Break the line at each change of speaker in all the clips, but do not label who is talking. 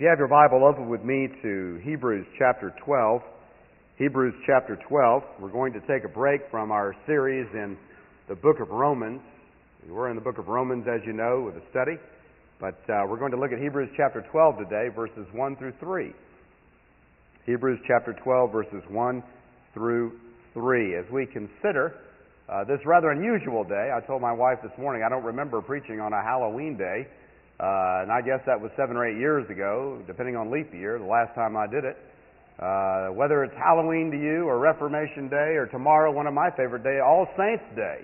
If you have your Bible, open with me to Hebrews chapter 12. Hebrews chapter 12. We're going to take a break from our series in the book of Romans. We're in the book of Romans, as you know, with a study. But we're going to look at Hebrews chapter 12 today, verses 1 through 3. Hebrews chapter 12, verses 1 through 3. As we consider this rather unusual day, I told my wife this morning I don't remember preaching on a Halloween day. And I guess that was 7 or 8 years ago, depending on leap year, the last time I did it. Whether it's Halloween to you, or Reformation Day, or tomorrow, one of my favorite days, All Saints Day.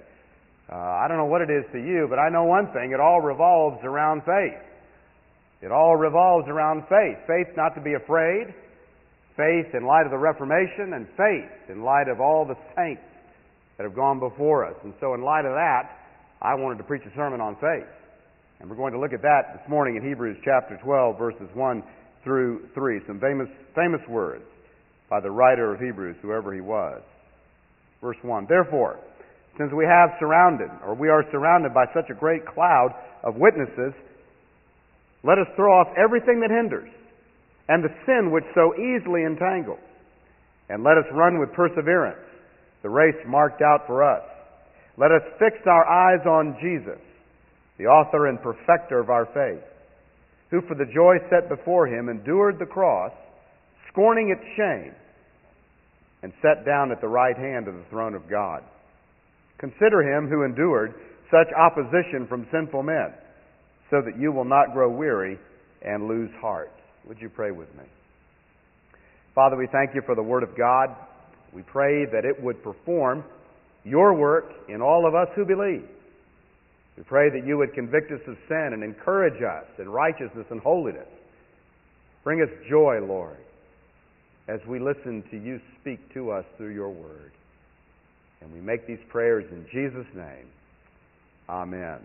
I don't know what it is to you, but I know one thing, it all revolves around faith. It all revolves around faith. Faith not to be afraid, faith in light of the Reformation, and faith in light of all the saints that have gone before us. And so in light of that, I wanted to preach a sermon on faith. And we're going to look at that this morning in Hebrews chapter 12, verses 1 through 3. Some famous words by the writer of Hebrews, whoever he was. Verse 1, "Therefore, since we are surrounded by such a great cloud of witnesses, let us throw off everything that hinders, and the sin which so easily entangles, and let us run with perseverance the race marked out for us. Let us fix our eyes on Jesus, the author and perfecter of our faith, who for the joy set before him endured the cross, scorning its shame, and sat down at the right hand of the throne of God. Consider him who endured such opposition from sinful men, so that you will not grow weary and lose heart." Would you pray with me? Father, we thank you for the Word of God. We pray that it would perform your work in all of us who believe. We pray that you would convict us of sin and encourage us in righteousness and holiness. Bring us joy, Lord, as we listen to you speak to us through your word. And we make these prayers in Jesus' name. Amen.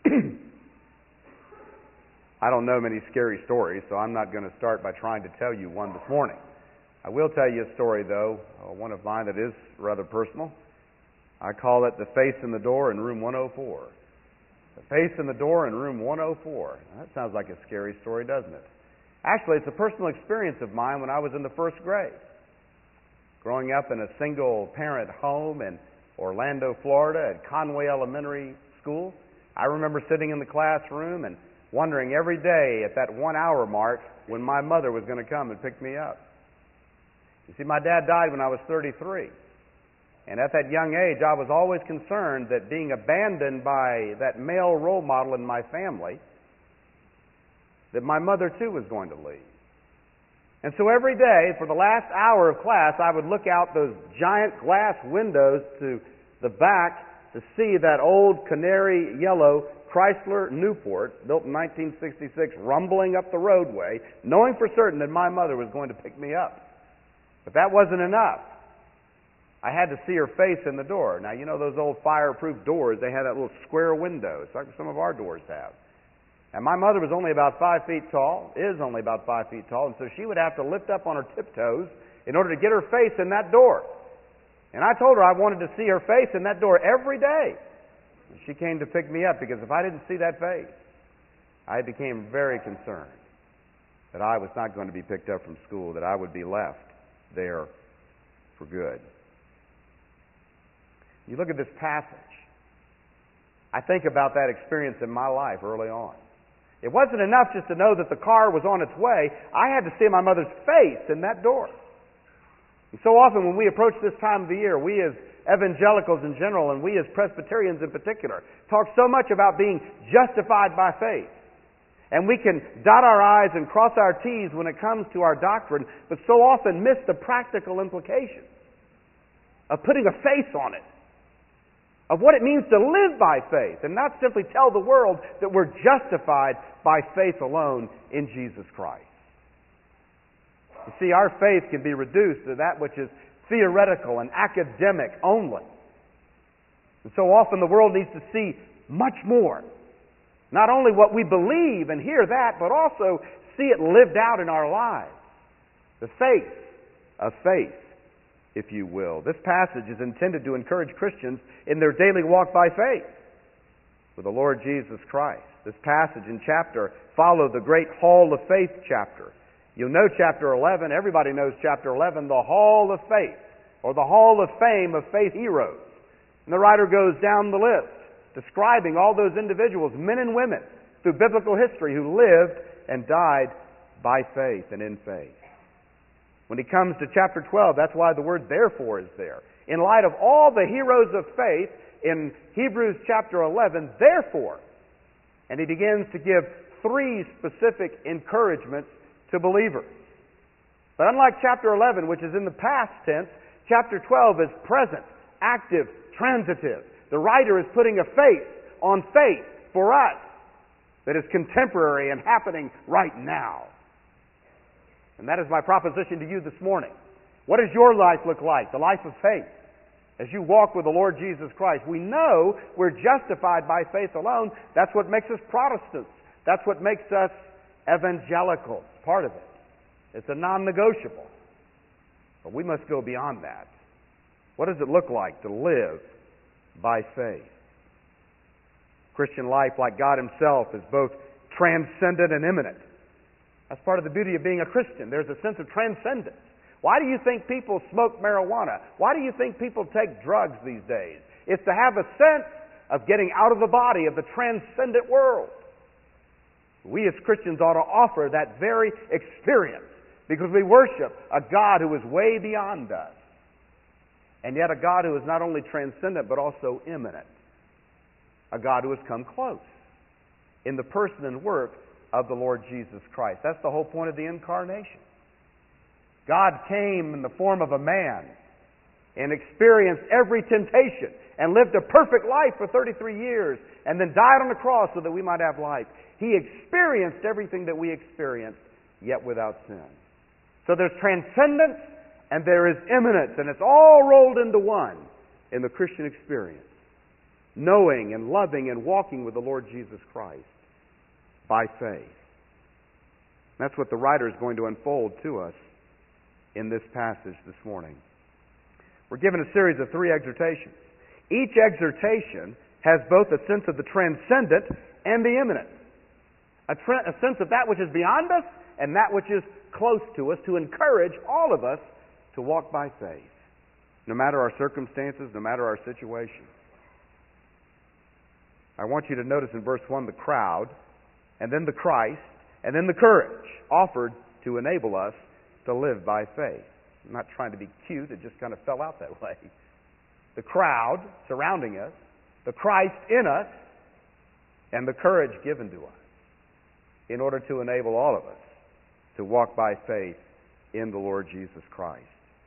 I don't know many scary stories, so I'm not going to start by trying to tell you one this morning. I will tell you a story, though, one of mine that is rather personal. I call it The Face in the Door in Room 104. The face in the door in room 104. Now, that sounds like a scary story, doesn't it? Actually, it's a personal experience of mine when I was in the first grade. Growing up in a single-parent home in Orlando, Florida, at Conway Elementary School, I remember sitting in the classroom and wondering every day at that 1 hour mark when my mother was going to come and pick me up. You see, my dad died when I was 33. And at that young age, I was always concerned that being abandoned by that male role model in my family, that my mother too was going to leave. And so every day, for the last hour of class, I would look out those giant glass windows to the back to see that old canary yellow Chrysler Newport, built in 1966, rumbling up the roadway, knowing for certain that my mother was going to pick me up. But that wasn't enough. I had to see her face in the door. Now, you know those old fireproof doors, they had that little square window. It's like some of our doors have. And my mother was only about 5 feet tall, is only about 5 feet tall, and so she would have to lift up on her tiptoes in order to get her face in that door. And I told her I wanted to see her face in that door every day. And she came to pick me up because if I didn't see that face, I became very concerned that I was not going to be picked up from school, that I would be left there for good. You look at this passage, I think about that experience in my life early on. It wasn't enough just to know that the car was on its way. I had to see my mother's face in that door. And so often when we approach this time of the year, we as evangelicals in general and we as Presbyterians in particular talk so much about being justified by faith. And we can dot our I's and cross our T's when it comes to our doctrine, but so often miss the practical implications of putting a face on it, of what it means to live by faith, and not simply tell the world that we're justified by faith alone in Jesus Christ. You see, our faith can be reduced to that which is theoretical and academic only. And so often the world needs to see much more. Not only what we believe and hear that, but also see it lived out in our lives. The face of faith, if you will. This passage is intended to encourage Christians in their daily walk by faith with the Lord Jesus Christ. This passage and chapter follow the great Hall of Faith chapter You'll know chapter 11. Everybody knows chapter 11, the Hall of Faith, or the Hall of Fame of faith heroes. And the writer goes down the list, describing all those individuals, men and women, through biblical history who lived and died by faith and in faith. When he comes to chapter 12, that's why the word therefore is there. In light of all the heroes of faith in Hebrews chapter 11, therefore, and he begins to give 3 specific encouragements to believers. But unlike chapter 11, which is in the past tense, chapter 12 is present, active, transitive. The writer is putting a face on faith for us that is contemporary and happening right now. And that is my proposition to you this morning. What does your life look like? The life of faith. As you walk with the Lord Jesus Christ, we know we're justified by faith alone. That's what makes us Protestants. That's what makes us evangelical. Part of it. It's a non-negotiable. But we must go beyond that. What does it look like to live by faith? Christian life, like God Himself, is both transcendent and immanent. That's part of the beauty of being a Christian. There's a sense of transcendence. Why do you think people smoke marijuana? Why do you think people take drugs these days? It's to have a sense of getting out of the body, of the transcendent world. We as Christians ought to offer that very experience because we worship a God who is way beyond us. And yet a God who is not only transcendent but also immanent. A God who has come close in the person and work of the Lord Jesus Christ. That's the whole point of the incarnation. God came in the form of a man and experienced every temptation and lived a perfect life for 33 years and then died on the cross so that we might have life. He experienced everything that we experienced, yet without sin. So there's transcendence and there is immanence, and it's all rolled into one in the Christian experience. Knowing and loving and walking with the Lord Jesus Christ by faith. That's what the writer is going to unfold to us in this passage this morning. We're given a series of 3 exhortations. Each exhortation has both a sense of the transcendent and the immanent. A sense of that which is beyond us and that which is close to us, to encourage all of us to walk by faith, no matter our circumstances, no matter our situation. I want you to notice in verse 1 the crowd, and then the Christ, and then the courage offered to enable us to live by faith. I'm not trying to be cute, it just kind of fell out that way. The crowd surrounding us, the Christ in us, and the courage given to us in order to enable all of us to walk by faith in the Lord Jesus Christ.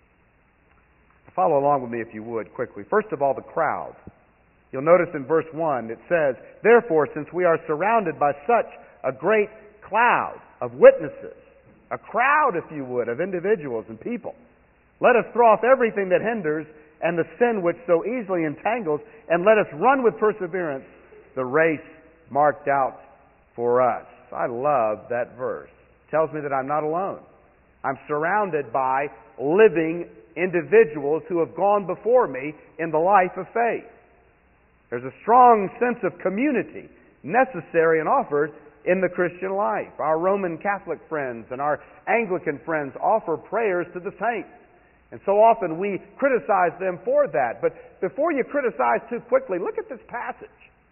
Follow along with me if you would quickly. First of all, the crowd. You'll notice in verse 1 it says, "Therefore, since we are surrounded by such a great cloud of witnesses," a crowd, if you would, of individuals and people, "let us throw off everything that hinders and the sin which so easily entangles, and let us run with perseverance the race marked out for us." I love that verse. It tells me that I'm not alone. I'm surrounded by living individuals who have gone before me in the life of faith. There's a strong sense of community necessary and offered in the Christian life. Our Roman Catholic friends and our Anglican friends offer prayers to the saints. And so often we criticize them for that. But before you criticize too quickly, look at this passage.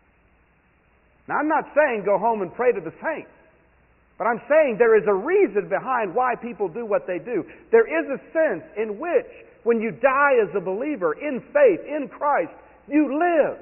Now, I'm not saying go home and pray to the saints. But I'm saying there is a reason behind why people do what they do. There is a sense in which, when you die as a believer in faith, in Christ, you live.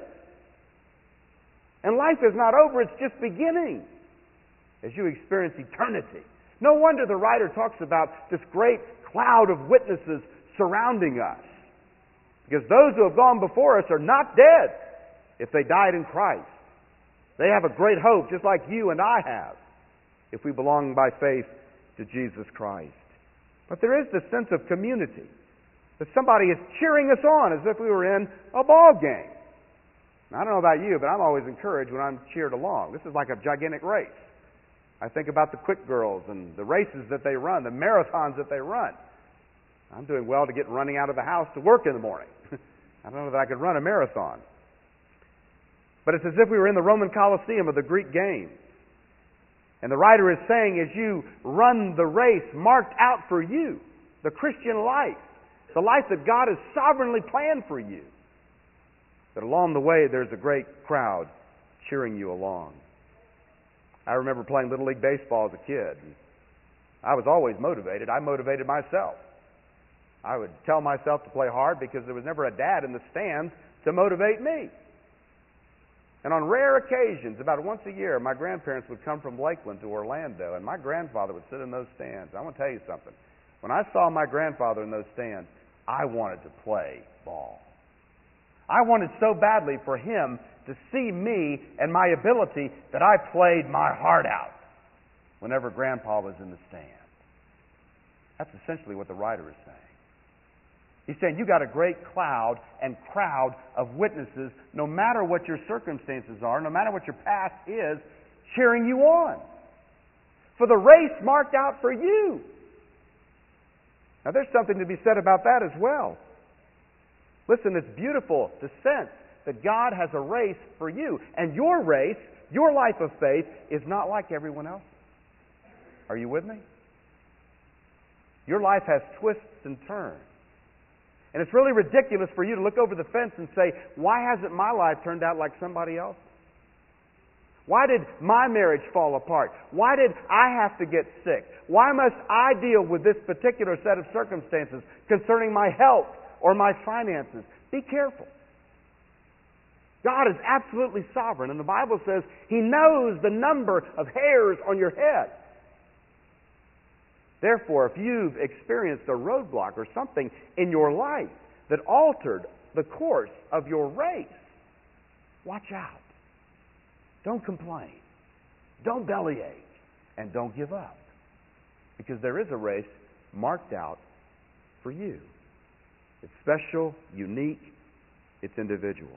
And life is not over, it's just beginning as you experience eternity. No wonder the writer talks about this great cloud of witnesses surrounding us. Because those who have gone before us are not dead if they died in Christ. They have a great hope, just like you and I have, if we belong by faith to Jesus Christ. But there is this sense of community, that somebody is cheering us on as if we were in a ball game. Now, I don't know about you, but I'm always encouraged when I'm cheered along. This is like a gigantic race. I think about the quick girls and the races that they run, the marathons that they run. I'm doing well to get running out of the house to work in the morning. I don't know that I could run a marathon. But it's as if we were in the Roman Colosseum of the Greek games. And the writer is saying, as you run the race marked out for you, the Christian life, the life that God has sovereignly planned for you, that along the way there's a great crowd cheering you along. I remember playing Little League Baseball as a kid. I was always motivated. I motivated myself. I would tell myself to play hard because there was never a dad in the stands to motivate me. And on rare occasions, about once a year, my grandparents would come from Lakeland to Orlando, and my grandfather would sit in those stands. I want to tell you something. When I saw my grandfather in those stands, I wanted to play ball. I wanted so badly for him to see me and my ability that I played my heart out whenever Grandpa was in the stand. That's essentially what the writer is saying. He's saying you got a great cloud and crowd of witnesses, no matter what your circumstances are, no matter what your past is, cheering you on for the race marked out for you. Now there's something to be said about that as well. Listen, it's beautiful to sense that God has a race for you. And your race, your life of faith, is not like everyone else's. Are you with me? Your life has twists and turns. And it's really ridiculous for you to look over the fence and say, why hasn't my life turned out like somebody else's? Why did my marriage fall apart? Why did I have to get sick? Why must I deal with this particular set of circumstances concerning my health or my finances? Be careful. God is absolutely sovereign, and the Bible says He knows the number of hairs on your head. Therefore, if you've experienced a roadblock or something in your life that altered the course of your race, watch out. Don't complain. Don't bellyache. And don't give up. Because there is a race marked out for you. It's special, unique, it's individual.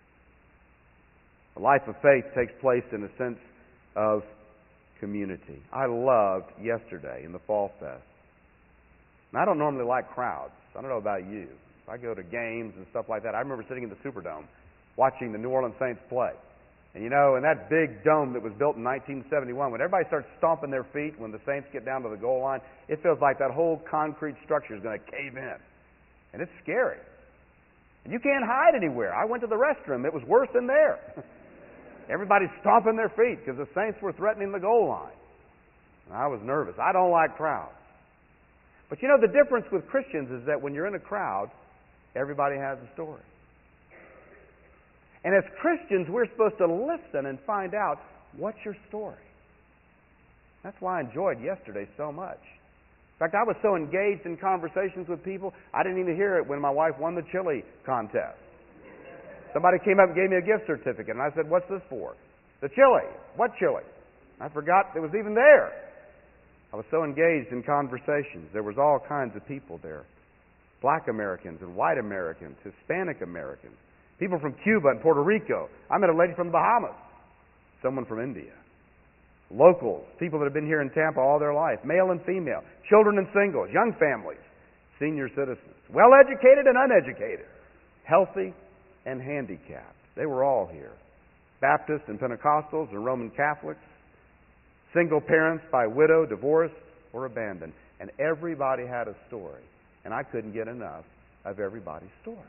A life of faith takes place in a sense of community. I loved yesterday in the Fall Fest. And I don't normally like crowds. I don't know about you. If I go to games and stuff like that, I remember sitting in the Superdome watching the New Orleans Saints play. And you know, in that big dome that was built in 1971, when everybody starts stomping their feet when the Saints get down to the goal line, it feels like that whole concrete structure is going to cave in. And it's scary. And you can't hide anywhere. I went to the restroom. It was worse than there. Everybody's stomping their feet because the Saints were threatening the goal line. And I was nervous. I don't like crowds. But you know, the difference with Christians is that when you're in a crowd, everybody has a story. And as Christians, we're supposed to listen and find out, what's your story? That's why I enjoyed yesterday so much. In fact, I was so engaged in conversations with people, I didn't even hear it when my wife won the chili contest. Somebody came up and gave me a gift certificate, and I said, what's this for? The chili. What chili? I forgot it was even there. I was so engaged in conversations. There was all kinds of people there. Black Americans and white Americans, Hispanic Americans, people from Cuba and Puerto Rico. I met a lady from the Bahamas, someone from India. Locals, people that have been here in Tampa all their life, male and female, children and singles, young families, senior citizens, well-educated and uneducated, healthy and handicapped. They were all here. Baptists and Pentecostals and Roman Catholics, single parents by widow, divorced, or abandoned. And everybody had a story. And I couldn't get enough of everybody's story.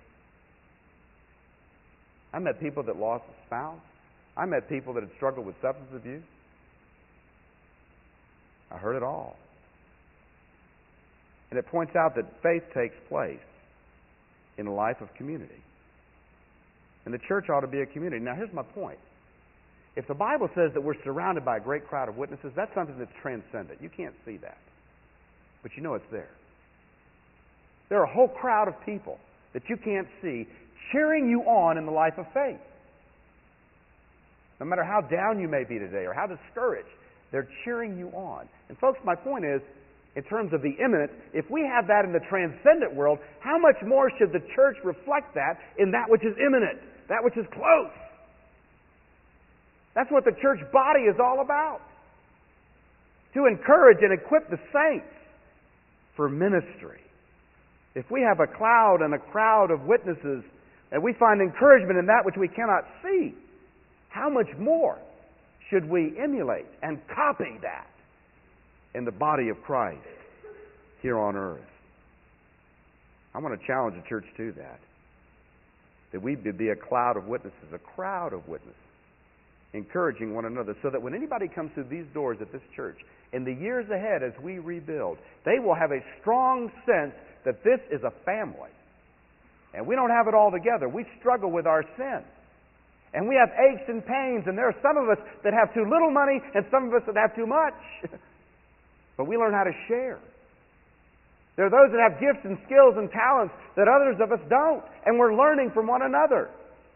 I met people that lost a spouse. I met people that had struggled with substance abuse. I heard it all. And it points out that faith takes place in a life of community. And the church ought to be a community. Now, here's my point. If the Bible says that we're surrounded by a great crowd of witnesses, that's something that's transcendent. You can't see that. But you know it's there. There are a whole crowd of people that you can't see cheering you on in the life of faith. No matter how down you may be today or how discouraged, they're cheering you on. And folks, my point is, in terms of the imminent, if we have that in the transcendent world, how much more should the church reflect that in that which is imminent, that which is close? That's what the church body is all about. To encourage and equip the saints for ministry. If we have a cloud and a crowd of witnesses and we find encouragement in that which we cannot see, how much more should we emulate and copy that in the body of Christ here on earth? I want to challenge the church to that we be a cloud of witnesses, a crowd of witnesses, encouraging one another, so that when anybody comes through these doors at this church, in the years ahead as we rebuild, they will have a strong sense that this is a family. And we don't have it all together. We struggle with our sin. And we have aches and pains, and there are some of us that have too little money and some of us that have too much. But we learn how to share. There are those that have gifts and skills and talents that others of us don't, and we're learning from one another.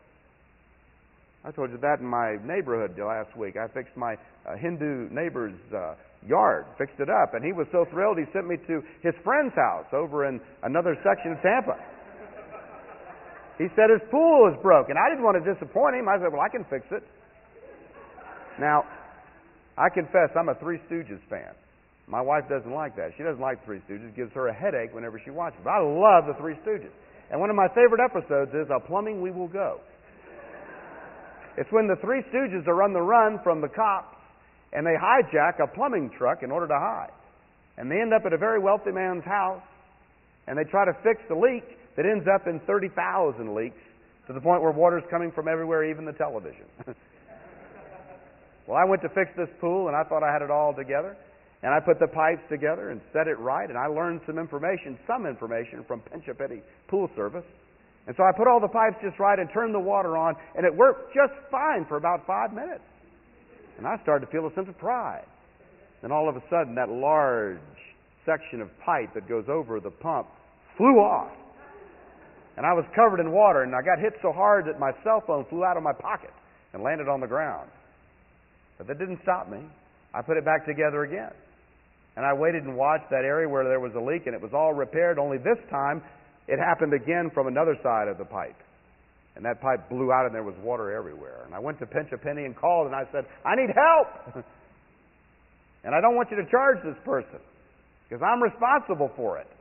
I told you that in my neighborhood last week. I fixed my Hindu neighbor's yard, fixed it up, and he was so thrilled he sent me to his friend's house over in another section of Tampa. He said his pool is broken. I didn't want to disappoint him. I said, well, I can fix it. Now, I confess I'm a Three Stooges fan. My wife doesn't like that. She doesn't like Three Stooges. It gives her a headache whenever she watches it. But I love the Three Stooges. And one of my favorite episodes is A Plumbing We Will Go. It's when the Three Stooges are on the run from the cops, and they hijack a plumbing truck in order to hide. And they end up at a very wealthy man's house, and they try to fix the leak that ends up in 30,000 leaks, to the point where water's coming from everywhere, even the television. Well, I went to fix this pool, and I thought I had it all together. And I put the pipes together and set it right, and I learned some information from Pinch A Penny Pool Service. And so I put all the pipes just right and turned the water on, and it worked just fine for about 5 minutes. And I started to feel a sense of pride. Then all of a sudden, that large section of pipe that goes over the pump flew off. And I was covered in water, and I got hit so hard that my cell phone flew out of my pocket and landed on the ground. But that didn't stop me. I put it back together again. And I waited and watched that area where there was a leak, and it was all repaired, only this time it happened again from another side of the pipe. And that pipe blew out, and there was water everywhere. And I went to Pinch A Penny and called, and I said, I need help! And I don't want you to charge this person, because I'm responsible for it.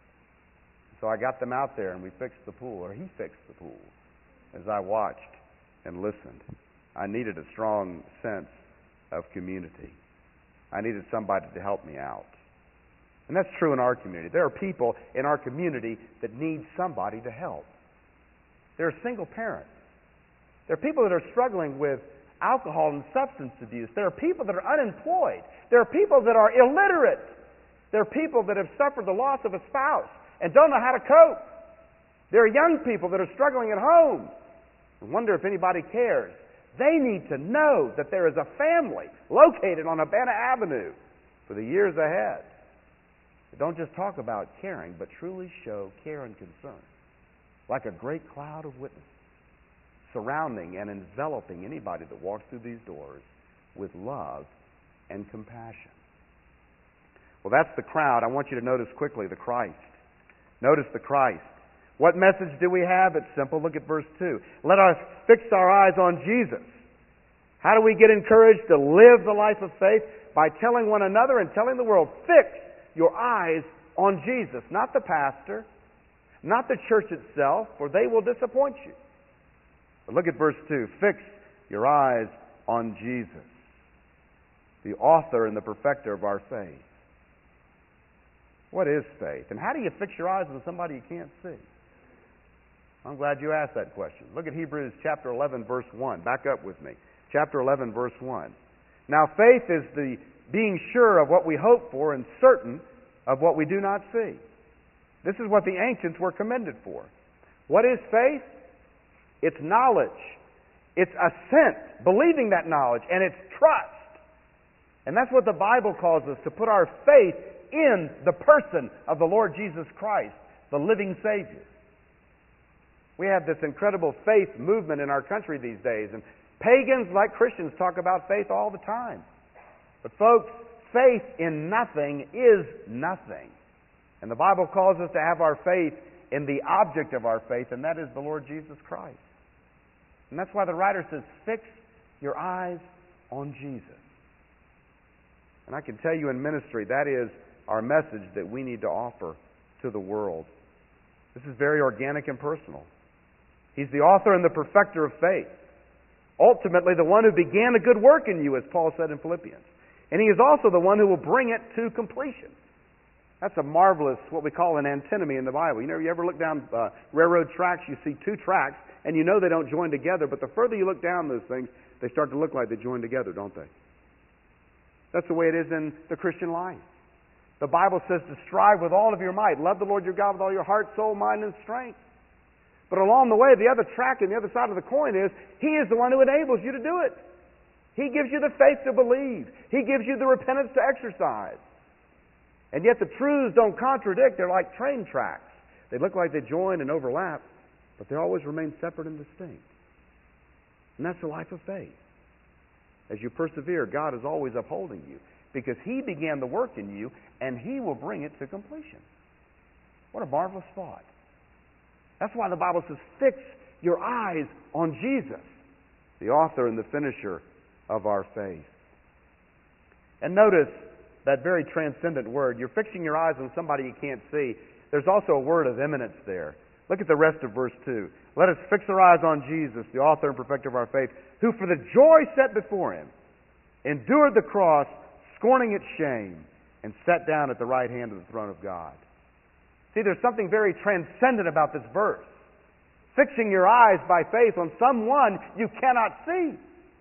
So I got them out there, and we fixed the pool, or he fixed the pool, as I watched and listened. I needed a strong sense of community. I needed somebody to help me out. And that's true in our community. There are people in our community that need somebody to help. There are single parents. There are people that are struggling with alcohol and substance abuse. There are people that are unemployed. There are people that are illiterate. There are people that have suffered the loss of a spouse and don't know how to cope. There are young people that are struggling at home and wonder if anybody cares. They need to know that there is a family located on Urbana Avenue for the years ahead. Don't just talk about caring, but truly show care and concern, like a great cloud of witnesses, surrounding and enveloping anybody that walks through these doors with love and compassion. Well, that's the crowd. I want you to notice quickly the Christ. Notice the Christ. What message do we have? It's simple. Look at verse 2. Let us fix our eyes on Jesus. How do we get encouraged to live the life of faith? By telling one another and telling the world, fix your eyes on Jesus. Not the pastor, not the church itself, for they will disappoint you. But look at verse 2. Fix your eyes on Jesus, the author and the perfecter of our faith. What is faith? And how do you fix your eyes on somebody you can't see? I'm glad you asked that question. Look at Hebrews chapter 11, verse 1. Back up with me. Chapter 11, verse 1. Now faith is the being sure of what we hope for and certain of what we do not see. This is what the ancients were commended for. What is faith? It's knowledge. It's assent, believing that knowledge, and it's trust. And that's what the Bible calls us, to put our faith in the person of the Lord Jesus Christ, the living Savior. We have this incredible faith movement in our country these days, and pagans like Christians talk about faith all the time. But folks, faith in nothing is nothing. And the Bible calls us to have our faith in the object of our faith, and that is the Lord Jesus Christ. And that's why the writer says, fix your eyes on Jesus. And I can tell you in ministry, that is our message that we need to offer to the world. This is very organic and personal. He's the author and the perfecter of faith. Ultimately, the one who began a good work in you, as Paul said in Philippians. And He is also the one who will bring it to completion. That's a marvelous, what we call an antinomy in the Bible. You know, you ever look down railroad tracks, you see two tracks, and you know they don't join together, but the further you look down those things, they start to look like they join together, don't they? That's the way it is in the Christian life. The Bible says to strive with all of your might. Love the Lord your God with all your heart, soul, mind, and strength. But along the way, the other track and the other side of the coin is, He is the one who enables you to do it. He gives you the faith to believe. He gives you the repentance to exercise. And yet the truths don't contradict. They're like train tracks. They look like they join and overlap, but they always remain separate and distinct. And that's the life of faith. As you persevere, God is always upholding you because He began the work in you and He will bring it to completion. What a marvelous thought. That's why the Bible says, fix your eyes on Jesus, the author and the finisher of our faith. And notice that very transcendent word. You're fixing your eyes on somebody you can't see. There's also a word of eminence there. Look at the rest of verse 2. Let us fix our eyes on Jesus, the author and perfecter of our faith, who for the joy set before Him endured the cross, scorning its shame, and sat down at the right hand of the throne of God. See, there's something very transcendent about this verse. Fixing your eyes by faith on someone you cannot see.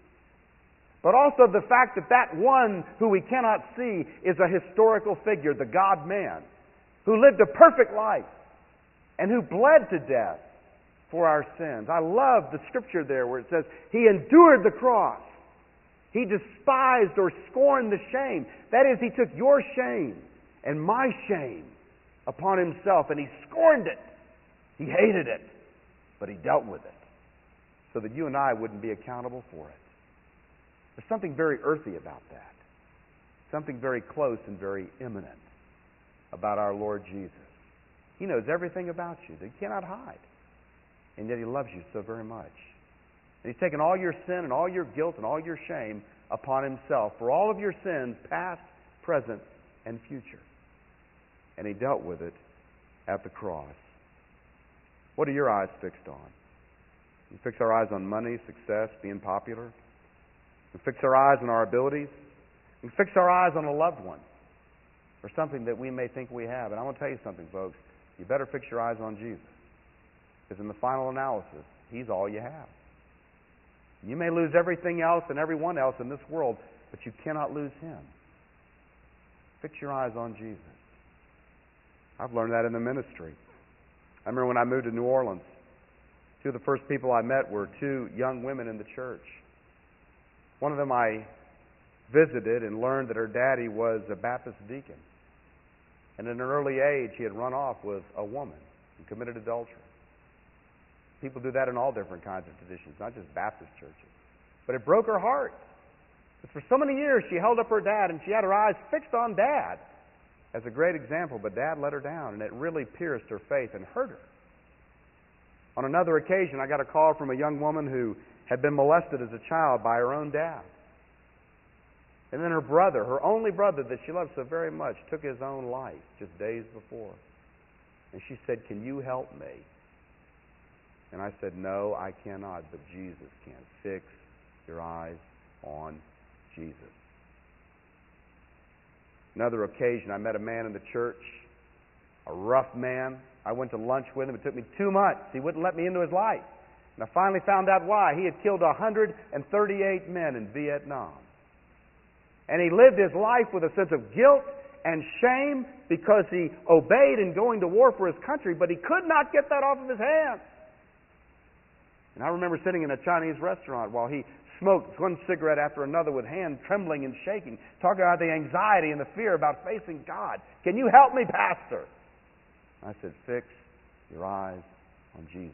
But also the fact that that one who we cannot see is a historical figure, the God-man, who lived a perfect life and who bled to death for our sins. I love the scripture there where it says, He endured the cross. He despised or scorned the shame. That is, He took your shame and my shame upon Himself and He scorned it. He hated it, but He dealt with it so that you and I wouldn't be accountable for it. There's something very earthy about that. Something very close and very imminent about our Lord Jesus. He knows everything about you that you cannot hide. And yet He loves you so very much. And He's taken all your sin and all your guilt and all your shame upon Himself for all of your sins, past, present, and future. And He dealt with it at the cross. What are your eyes fixed on? We fix our eyes on money, success, being popular. We fix our eyes on our abilities. We fix our eyes on a loved one or something that we may think we have. And I want to tell you something, folks. You better fix your eyes on Jesus. Because in the final analysis, He's all you have. You may lose everything else and everyone else in this world, but you cannot lose Him. Fix your eyes on Jesus. I've learned that in the ministry. I remember when I moved to New Orleans, two of the first people I met were two young women in the church. One of them I visited and learned that her daddy was a Baptist deacon. And at an early age, he had run off with a woman and committed adultery. People do that in all different kinds of traditions, not just Baptist churches. But it broke her heart. But for so many years, she held up her dad, and she had her eyes fixed on Dad as a great example. But Dad let her down, and it really pierced her faith and hurt her. On another occasion, I got a call from a young woman who had been molested as a child by her own dad. And then her brother, her only brother that she loved so very much, took his own life just days before. And she said, "Can you help me?" And I said, "No, I cannot, but Jesus can." Fix your eyes on Jesus. Another occasion, I met a man in the church, a rough man. I went to lunch with him. It took me 2 months. He wouldn't let me into his life. And I finally found out why. He had killed 138 men in Vietnam. And he lived his life with a sense of guilt and shame because he obeyed in going to war for his country, but he could not get that off of his hands. And I remember sitting in a Chinese restaurant while he smoked one cigarette after another with hand trembling and shaking, talking about the anxiety and the fear about facing God. "Can you help me, Pastor?" I said, "Fix your eyes on Jesus."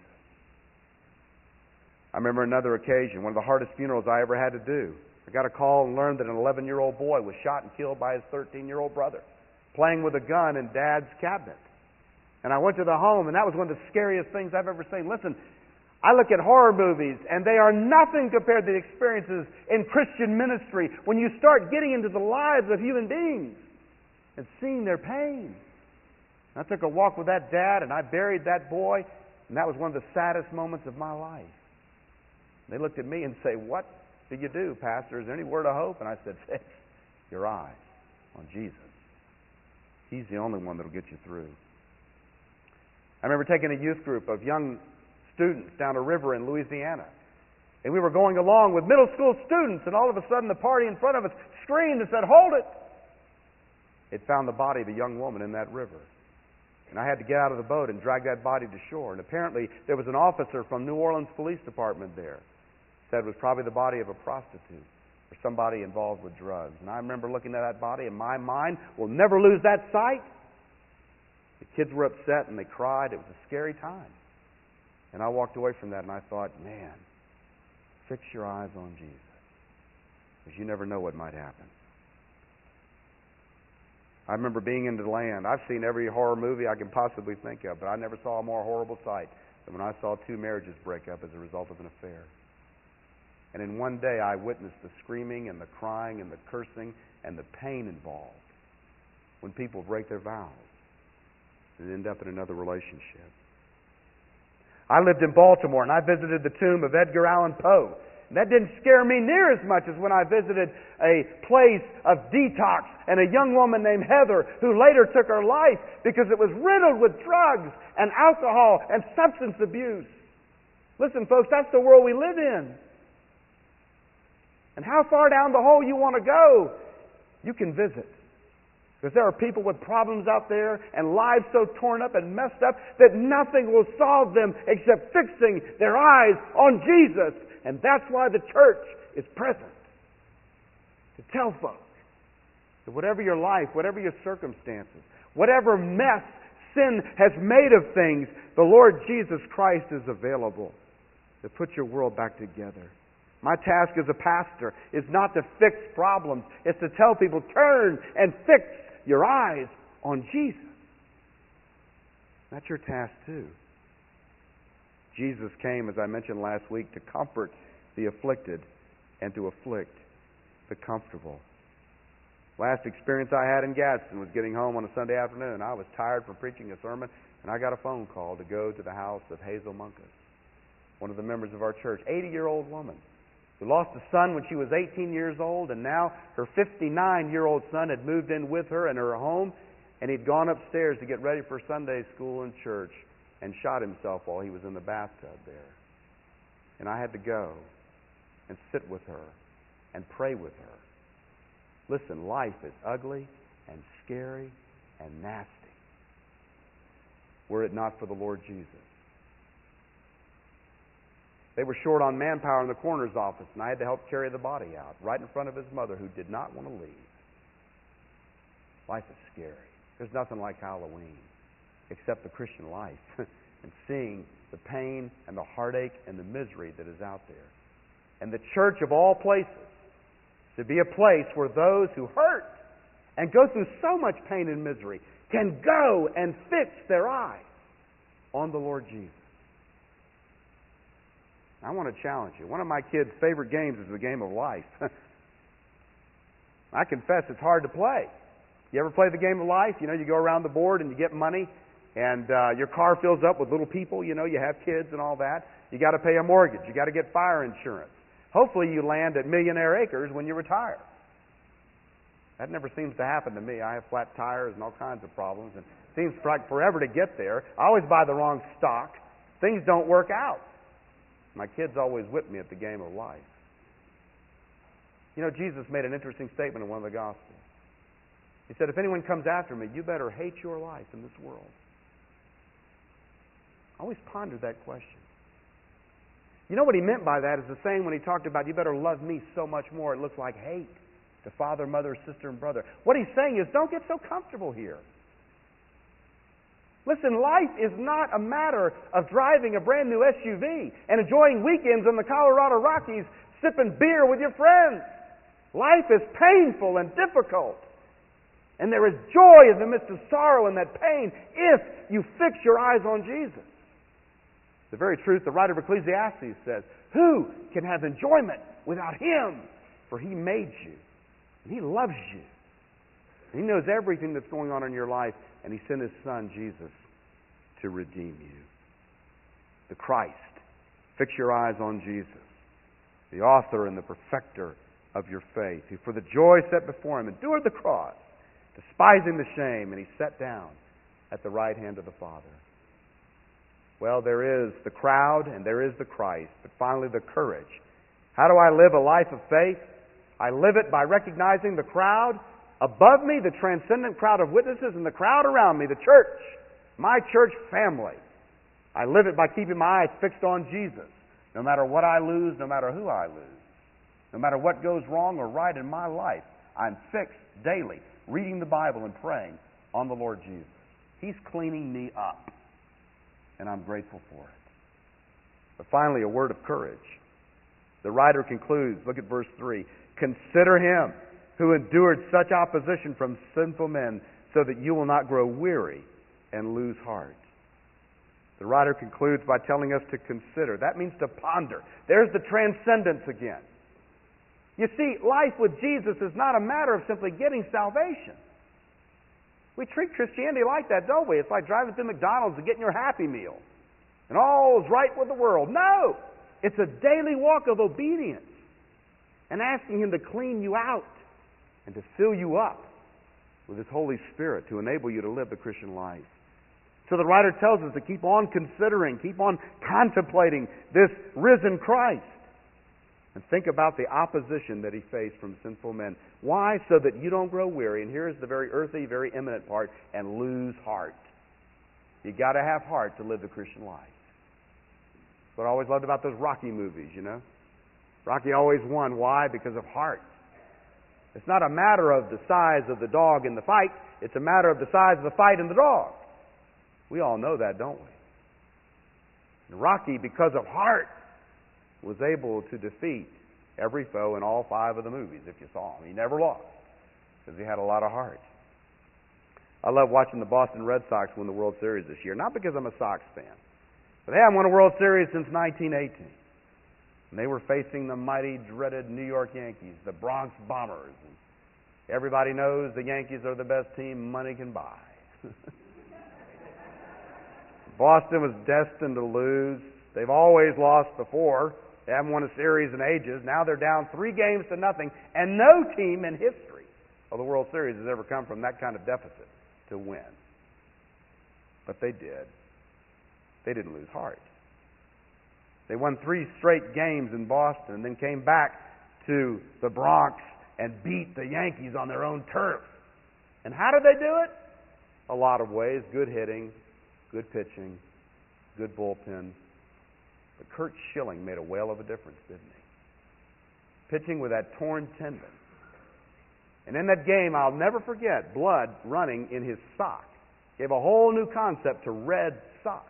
I remember another occasion, one of the hardest funerals I ever had to do. I got a call and learned that an 11-year-old boy was shot and killed by his 13-year-old brother, playing with a gun in Dad's cabinet. And I went to the home, and that was one of the scariest things I've ever seen. Listen, I look at horror movies, and they are nothing compared to the experiences in Christian ministry when you start getting into the lives of human beings and seeing their pain. I took a walk with that dad, and I buried that boy, and that was one of the saddest moments of my life.
They looked at me and say, "What do you do, Pastor? Is there any word of hope?" And I said, "Fix your eyes on Jesus. He's the only one that'll get you through." I remember taking a youth group of young students down a river in Louisiana. And we were going along with middle school students, and all of a sudden the party in front of us screamed and said, "Hold it!" It found the body of a young woman in that river. And I had to get out of the boat and drag that body to shore. And apparently there was an officer from New Orleans Police Department there. Said it was probably the body of a prostitute or somebody involved with drugs. And I remember looking at that body, and my mind will never lose that sight. The kids were upset and they cried. It was a scary time. And I walked away from that and I thought, man, fix your eyes on Jesus, because you never know what might happen. I remember being in the land. I've seen every horror movie I can possibly think of, but I never saw a more horrible sight than when I saw two marriages break up as a result of an affair. And in one day I witnessed the screaming and the crying and the cursing and the pain involved when people break their vows and end up in another relationship. I lived in Baltimore and I visited the tomb of Edgar Allan Poe. And that didn't scare me near as much as when I visited a place of detox and a young woman named Heather who later took her life because it was riddled with drugs and alcohol and substance abuse. Listen, folks, that's the world we live in. And how far down the hole you want to go, you can visit. Because there are people with problems out there and lives so torn up and messed up that nothing will solve them except fixing their eyes on Jesus. And that's why the church is present. To tell folks that whatever your life, whatever your circumstances, whatever mess sin has made of things, the Lord Jesus Christ is available to put your world back together. My task as a pastor is not to fix problems. It's to tell people, turn and fix your eyes on Jesus. That's your task too. Jesus came, as I mentioned last week, to comfort the afflicted and to afflict the comfortable. Last experience I had in Gadsden was getting home on a Sunday afternoon. I was tired from preaching a sermon, and I got a phone call to go to the house of Hazel Munkus, one of the members of our church, 80-year-old woman who lost a son when she was 18 years old, and now her 59-year-old son had moved in with her in her home, and he'd gone upstairs to get ready for Sunday school and church and shot himself while he was in the bathtub there. And I had to go and sit with her and pray with her. Listen, life is ugly and scary and nasty, were it not for the Lord Jesus. They were short on manpower in the coroner's office, and I had to help carry the body out right in front of his mother, who did not want to leave. Life is scary. There's nothing like Halloween except the Christian life and seeing the pain and the heartache and the misery that is out there. And the church of all places to be a place where those who hurt and go through so much pain and misery can go and fix their eyes on the Lord Jesus. I want to challenge you. One of my kids' favorite games is the game of life. I confess it's hard to play. You ever play the game of life? You know, you go around the board and you get money, and your car fills up with little people. You know, you have kids and all that. You got to pay a mortgage. You got to get fire insurance. Hopefully you land at Millionaire Acres when you retire. That never seems to happen to me. I have flat tires and all kinds of problems, and it seems like forever to get there. I always buy the wrong stock. Things don't work out. My kids always whip me at the game of life. You know, Jesus made an interesting statement in one of the Gospels. He said, if anyone comes after me, you better hate your life in this world. I always pondered that question. You know what he meant by that is the same when he talked about you better love me so much more it looks like hate to father, mother, sister, and brother. What he's saying is don't get so comfortable here. Listen, life is not a matter of driving a brand new SUV and enjoying weekends in the Colorado Rockies sipping beer with your friends. Life is painful and difficult. And there is joy in the midst of sorrow and that pain if you fix your eyes on Jesus. The very truth the writer of Ecclesiastes says, who can have enjoyment without Him? For He made you. And He loves you. And He knows everything that's going on in your life. And He sent His Son, Jesus, to redeem you. The Christ. Fix your eyes on Jesus.
the author and the perfecter of your faith, who for the joy set before him endured the cross, despising the shame, and he sat down at the right hand of the Father. Well, there is the crowd and there is the Christ, but finally the courage. How do I live a life of faith? I live it by recognizing the crowd above me, the transcendent crowd of witnesses, and the crowd around me, the church, my church family. I live it by keeping my eyes fixed on Jesus. No matter what I lose, no matter who I lose, no matter what goes wrong or right in my life, I'm fixed daily, reading the Bible and praying on the Lord Jesus. He's cleaning me up, and I'm grateful for it. But finally, a word of courage. The writer concludes, look at verse 3, "Consider him who endured such opposition from sinful men, so that you will not grow weary and lose heart." The writer concludes by telling us to consider. That means to ponder. There's the transcendence again. You see, life with Jesus is not a matter of simply getting salvation. We treat Christianity like that, don't we? It's like driving through McDonald's and getting your Happy Meal. And all is right with the world. No! It's a daily walk of obedience and asking Him to clean you out and to fill you up with His Holy Spirit to enable you to live the Christian life. So the writer tells us to keep on considering, keep on contemplating this risen Christ. And think about the opposition that He faced from sinful men. Why? So that you don't grow weary. And here's the very earthy, very imminent part, and lose heart. You've got to have heart to live the Christian life. That's what I always loved about those Rocky movies, you know. Rocky always won. Why? Because of heart. It's not a matter of the size of the dog in the fight. It's a matter of the size of the fight and the dog. We all know that, don't we? And Rocky, because of heart, was able to defeat every foe in all 5 of the movies, if you saw him. He never lost because he had a lot of heart. I love watching the Boston Red Sox win the World Series this year, not because I'm a Sox fan, but they haven't won a World Series since 1918. And they were facing the mighty, dreaded New York Yankees, the Bronx Bombers. And everybody knows the Yankees are the best team money can buy. Boston was destined to lose. They've always lost before. They haven't won a series in ages. Now they're down 3-0, and no team in history of the World Series has ever come from that kind of deficit to win. But they did. They didn't lose heart. They won 3 straight games in Boston and then came back to the Bronx and beat the Yankees on their own turf. And how did they do it? A lot of ways. Good hitting, good pitching, good bullpen. But Curt Schilling made a whale of a difference, didn't he? Pitching with that torn tendon. And in that game, I'll never forget, blood running in his sock. Gave a whole new concept to red socks.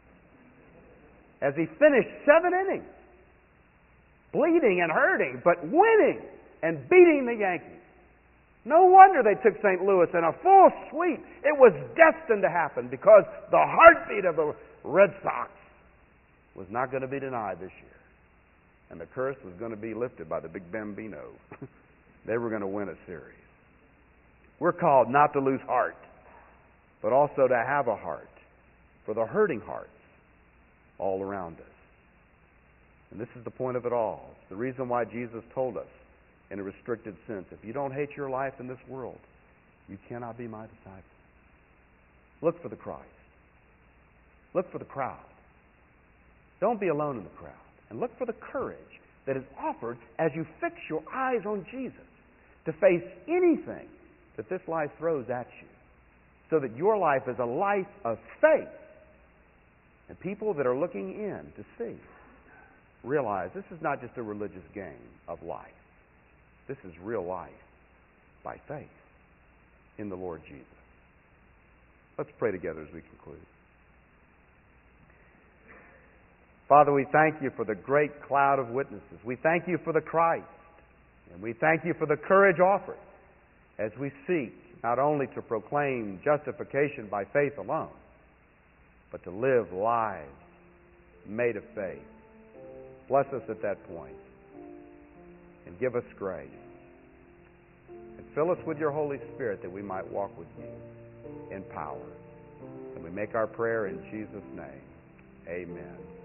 As he finished 7 innings, bleeding and hurting, but winning and beating the Yankees. No wonder they took St. Louis in a full sweep. It was destined to happen because the heartbeat of the Red Sox was not going to be denied this year. And the curse was going to be lifted by the Big Bambino. They were going to win a series. We're called not to lose heart, but also to have a heart for the hurting hearts all around us. And this is the point of it all. It's the reason why Jesus told us in a restricted sense, if you don't hate your life in this world, you cannot be my disciple. Look for the Christ. Look for the crowd. Don't be alone in the crowd. And look for the courage that is offered as you fix your eyes on Jesus to face anything that this life throws at you, so that your life is a life of faith. And people that are looking in to see realize this is not just a religious game of life. This is real life by faith in the Lord Jesus. Let's pray together as we conclude. Father, we thank you for the great cloud of witnesses. We thank you for the Christ. And we thank you for the courage offered as we seek not only to proclaim justification by faith alone, but to live lives made of faith. Bless us at that point and give us grace. And fill us with your Holy Spirit that we might walk with you in power. And we make our prayer in Jesus' name. Amen.